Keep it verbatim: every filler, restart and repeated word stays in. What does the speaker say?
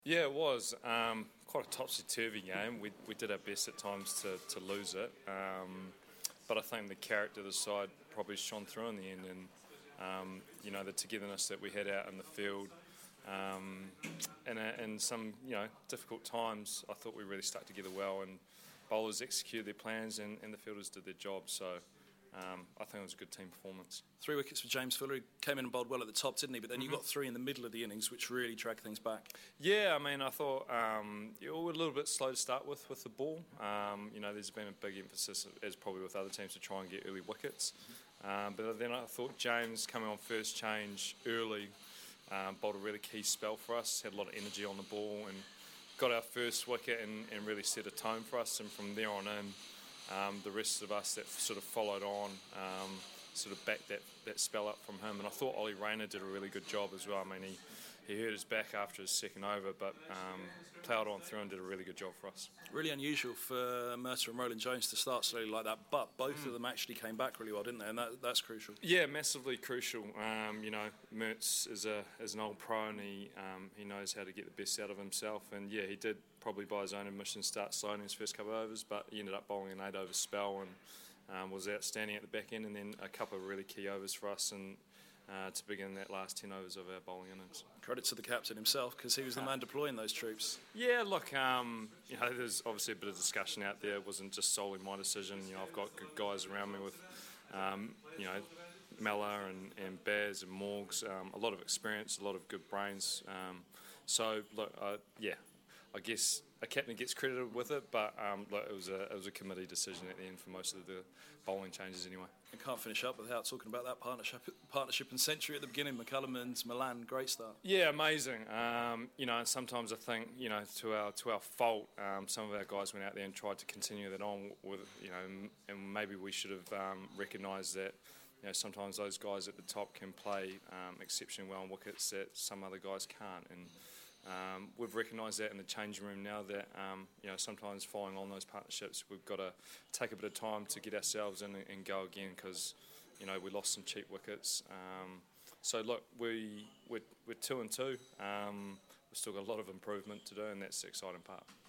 Yeah, it was um, quite a topsy-turvy game. We we did our best at times to, to lose it, um, but I think the character of the side probably shone through in the end, and um, you know the togetherness that we had out in the field, um, and in some you know difficult times, I thought we really stuck together well, and bowlers executed their plans, and, and the fielders did their job. So. Um, I think it was a good team performance. Three wickets for James Fuller. He came in and bowled well at the top, didn't he? But then mm-hmm. you got three in the middle of the innings, which really dragged things back. Yeah, I mean, I thought um, you were a little bit slow to start with with the ball. Um, you know, there's been a big emphasis, as probably with other teams, to try and get early wickets. Um, but then I thought James coming on first change early um, bowled a really key spell for us. Had a lot of energy on the ball and got our first wicket and, and really set a tone for us. And from there on in. Um, the rest of us that sort of followed on um, sort of backed that, that spell up from him, and I thought Ollie Rayner did a really good job as well. I mean, he, he hurt his back after his second over, but um, ploughed on through and did a really good job for us. Really unusual for Mercer and Roland Jones to start slowly like that, but both mm. of them actually came back really well, didn't they? And that, that's crucial. Yeah, massively crucial. Um, you know, Mertz is a is an old pro, and he um, he knows how to get the best out of himself. And yeah, he did probably by his own admission start slow in his first couple of overs, but he ended up bowling an eight over spell and um, was outstanding at the back end, and then a couple of really key overs for us and. Uh, to begin that last ten overs of our bowling innings. Credit to the captain himself, because he was the man deploying those troops. Yeah, look, um, you know, there's obviously a bit of discussion out there. It wasn't just solely my decision. You know, I've got good guys around me with, um, you know, Mella and, and Baz and Morgs, um, a lot of experience, a lot of good brains. Um, so, look, uh, yeah, I guess a captain gets credited with it, but um, look, it was a it was a committee decision at the end for most of the bowling changes anyway. I can't finish up without talking about that partnership partnership and century at the beginning. McCullum and Milan, great start. Yeah, amazing. Um, you know, and sometimes I think you know to our to our fault, um, some of our guys went out there and tried to continue that on with you know, and maybe we should have um, recognised that. You know, sometimes those guys at the top can play um, exceptionally well on wickets that some other guys can't, and um, we've recognised that in the changing room now. That um, you know, sometimes following on those partnerships, we've got to take a bit of time to get ourselves in and, and go again because you know we lost some cheap wickets. Um, so look, we we're, we're two and two. Um, we've still got a lot of improvement to do, and that's the exciting part.